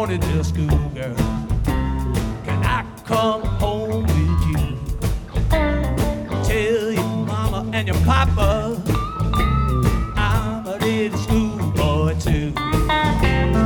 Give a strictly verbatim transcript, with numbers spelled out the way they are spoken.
morning to school, girl. Can I come home with you? Tell your mama and your papa